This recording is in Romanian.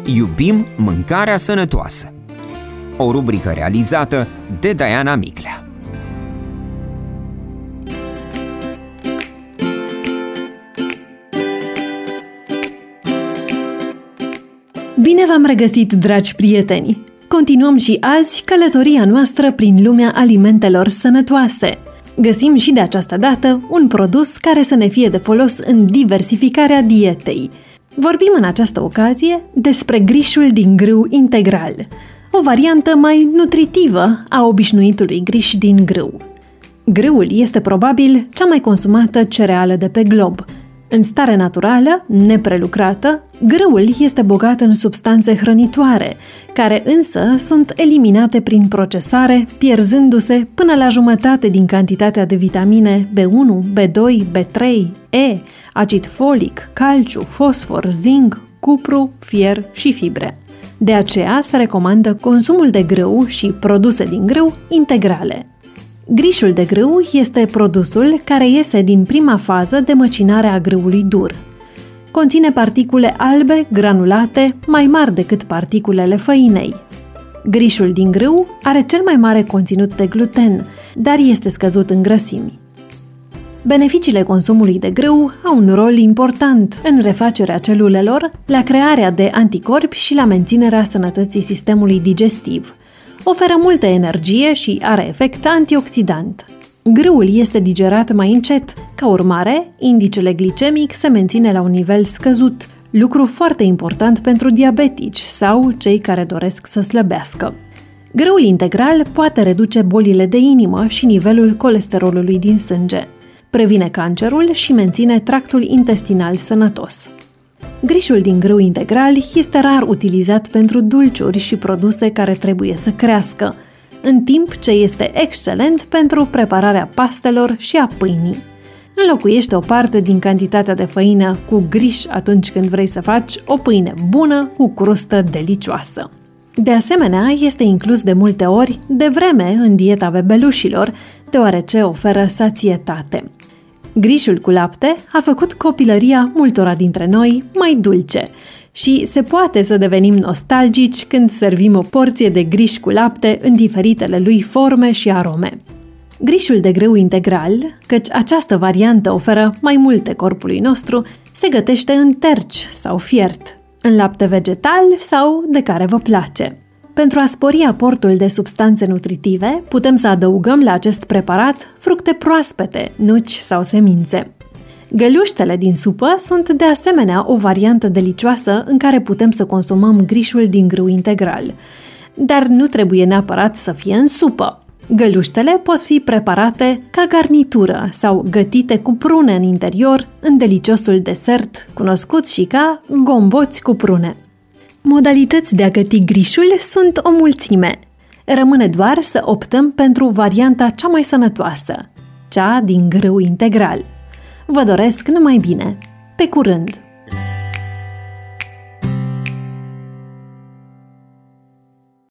Iubim mâncarea sănătoasă. O rubrică realizată de Diana Miclea. Bine v-am regăsit, dragi prieteni! Continuăm și azi călătoria noastră prin lumea alimentelor sănătoase. Găsim și de această dată un produs care să ne fie de folos în diversificarea dietei. Vorbim în această ocazie despre grișul din grâu integral, o variantă mai nutritivă a obișnuitului griș din grâu. Grâul este probabil cea mai consumată cereală de pe glob. În stare naturală, neprelucrată, grâul este bogat în substanțe hrănitoare, care însă sunt eliminate prin procesare, pierzându-se până la jumătate din cantitatea de vitamine B1, B2, B3, E, acid folic, calciu, fosfor, zinc, cupru, fier și fibre. De aceea se recomandă consumul de grâu și produse din grâu integrale. Grișul de grâu este produsul care iese din prima fază de măcinare a grâului dur. Conține particule albe, granulate, mai mari decât particulele făinei. Grișul din grâu are cel mai mare conținut de gluten, dar este scăzut în grăsimi. Beneficiile consumului de grâu au un rol important în refacerea celulelor, la crearea de anticorpi și la menținerea sănătății sistemului digestiv. Oferă multă energie și are efect antioxidant. Grâul este digerat mai încet, ca urmare, indicele glicemic se menține la un nivel scăzut, lucru foarte important pentru diabetici sau cei care doresc să slăbească. Grâul integral poate reduce bolile de inimă și nivelul colesterolului din sânge. Previne cancerul și menține tractul intestinal sănătos. Grișul din grâu integral este rar utilizat pentru dulciuri și produse care trebuie să crească, în timp ce este excelent pentru prepararea pastelor și a pâinii. Înlocuiește o parte din cantitatea de făină cu griș atunci când vrei să faci o pâine bună cu crustă delicioasă. De asemenea, este inclus de multe ori devreme în dieta bebelușilor, deoarece oferă sațietate. Grișul cu lapte a făcut copilăria multora dintre noi mai dulce și se poate să devenim nostalgici când servim o porție de griș cu lapte în diferitele lui forme și arome. Grișul de grâu integral, căci această variantă oferă mai multe corpului nostru, se gătește în terci sau fiert, în lapte vegetal sau de care vă place. Pentru a spori aportul de substanțe nutritive, putem să adăugăm la acest preparat fructe proaspete, nuci sau semințe. Găluștele din supă sunt de asemenea o variantă delicioasă în care putem să consumăm grișul din grâu integral. Dar nu trebuie neapărat să fie în supă. Găluștele pot fi preparate ca garnitură sau gătite cu prune în interior în deliciosul desert, cunoscut și ca gomboți cu prune. Modalități de a găti grișul sunt o mulțime. Rămâne doar să optăm pentru varianta cea mai sănătoasă, cea din grâu integral. Vă doresc numai bine! Pe curând!